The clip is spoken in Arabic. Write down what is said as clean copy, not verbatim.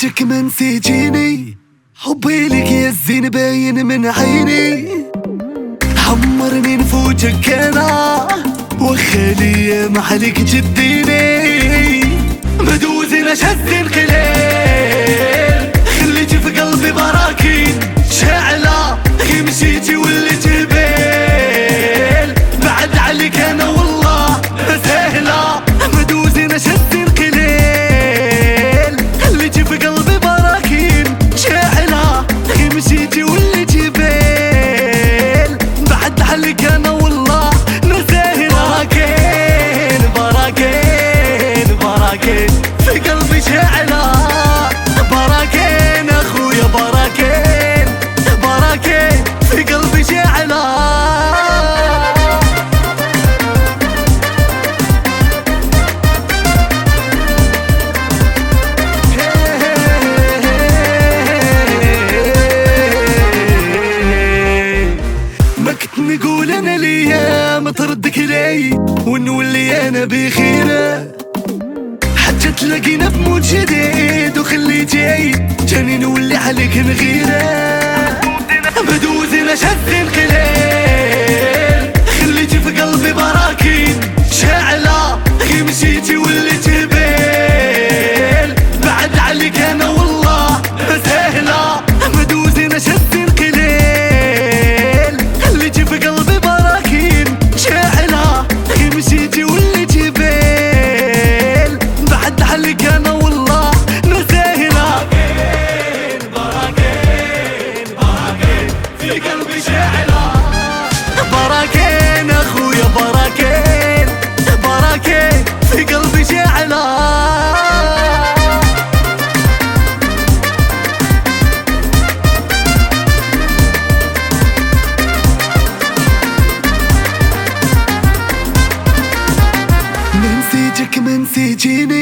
نسيتك ما نسيتيني، حبي لك يا الزين باين من عيني. حمرني نفوتك انا وخا ليا ما عليك تديني. مدوزي ما شهزين قليل، خليتي في قلبي براكين شاعلة. غي مشيتي وليت هبيل، بعد عليك انا والله سهلة. مدوزي ما شهزين قليل، خليتي في قلبي براكين شاعلة. غي مشيتي وليت هبيل، بعد عليك انا والله سهلة. براكين براكين في قلبي شاعلة. براكين اخويا براكين براكين في قلبي شاعلة. ما كنت نقول انا ليا ما تردك لي ونولي انا بخيره، حتى تلاقينا بمود جديد وخليتي جاني نولي عليك نغيره. بدوزي ما شهزين قليل، خليتي في قلبي براكين شاعلة. غي مشيتي وليت هبيل، بعد عليك انا والله سهلة. بدوزي ما شهزين قليل، خليتي في قلبي براكين شاعلة. غي مشيتي وليت هبيل، بعد عليك انا والله سهلة. براكين في قلبي شاعلة. براكين اخويا براكين براكين في قلبي شاعلة. ما نسيتك ما نسيتيني،